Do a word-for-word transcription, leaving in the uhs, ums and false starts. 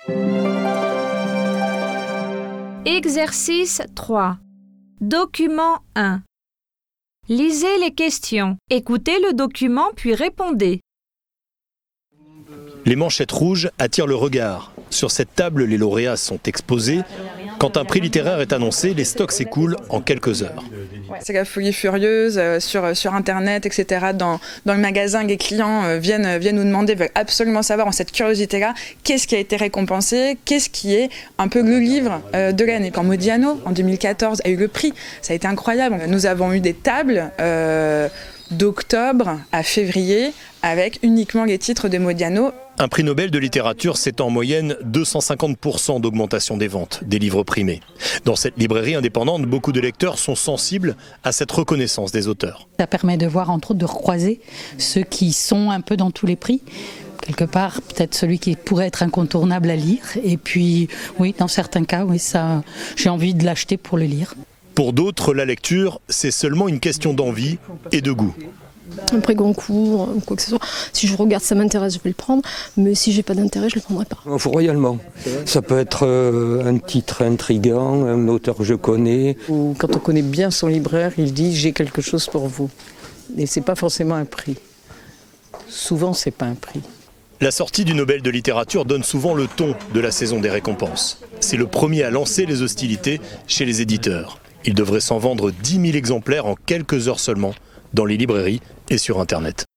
Exercice trois. Document un. Lisez les questions. Écoutez le document puis répondez. Les manchettes rouges attirent le regard. Sur cette table, les lauréats sont exposés. Quand un prix littéraire est annoncé, les stocks s'écoulent en quelques heures. C'est la folie furieuse euh, sur, sur Internet, et cetera. Dans, dans le magasin, les clients euh, viennent, viennent nous demander, veulent absolument savoir, en cette curiosité-là, qu'est-ce qui a été récompensé, qu'est-ce qui est un peu le livre euh, de l'année. Quand Modiano, en deux mille quatorze, a eu le prix, ça a été incroyable. Nous avons eu des tables euh, d'octobre à février avec uniquement les titres de Modiano. Un prix Nobel de littérature, c'est en moyenne deux cent cinquante pour cent d'augmentation des ventes des livres primés. Dans cette librairie indépendante, beaucoup de lecteurs sont sensibles à cette reconnaissance des auteurs. Ça permet de voir, entre autres, de recroiser ceux qui sont un peu dans tous les prix. Quelque part, peut-être celui qui pourrait être incontournable à lire. Et puis, oui, dans certains cas, oui, ça, j'ai envie de l'acheter pour le lire. Pour d'autres, la lecture, c'est seulement une question d'envie et de goût. Un prix Goncourt ou quoi que ce soit. Si je regarde, ça m'intéresse, je vais le prendre. Mais si j'ai pas d'intérêt, je le prendrai pas. Il faut royalement. Ça peut être euh, un titre intriguant, un auteur que je connais. Ou quand on connaît bien son libraire, il dit j'ai quelque chose pour vous. Et c'est pas forcément un prix. Souvent, c'est pas un prix. La sortie du Nobel de littérature donne souvent le ton de la saison des récompenses. C'est le premier à lancer les hostilités chez les éditeurs. Il devrait s'en vendre dix mille exemplaires en quelques heures seulement, dans les librairies et sur Internet.